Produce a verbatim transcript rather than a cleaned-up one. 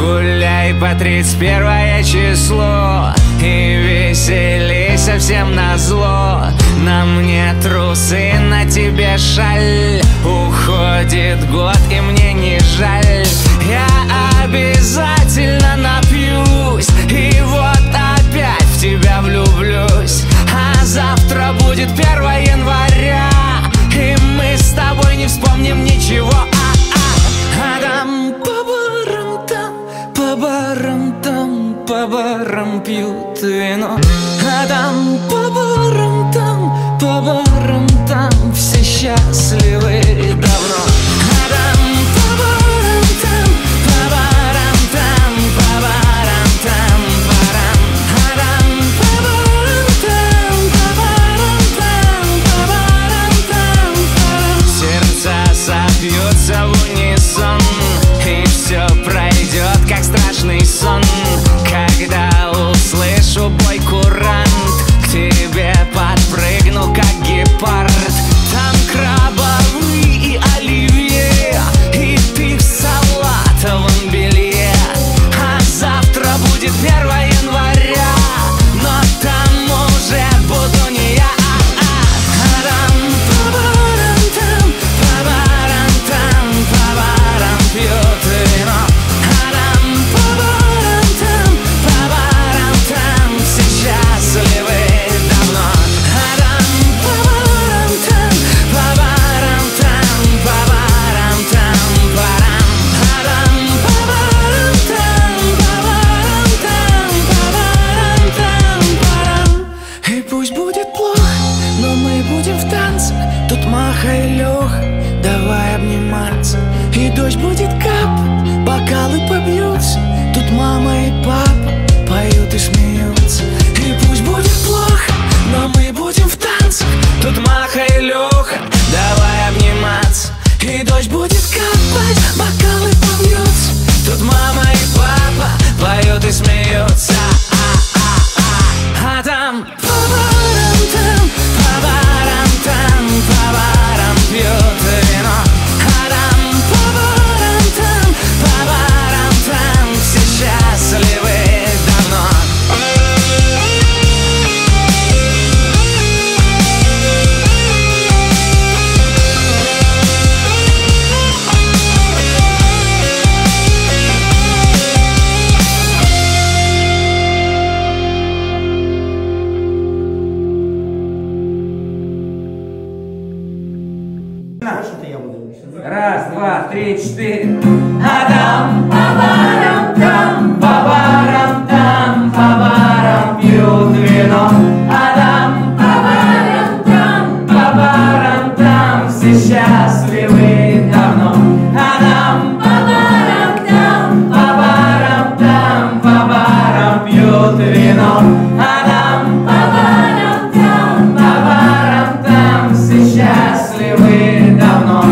Гуляй по тридцать первое число и веселей совсем назло. На мне трусы, на тебе шаль. Уходит год и мне не жаль. Я обязательно напьюсь и вот опять в тебя влюблюсь. А завтра будет первое января, и мы с тобой не вспомним ничего. А там по барам там, по барам там, по барам пьют вино. А там по барам там, по барам там все счастливы, да.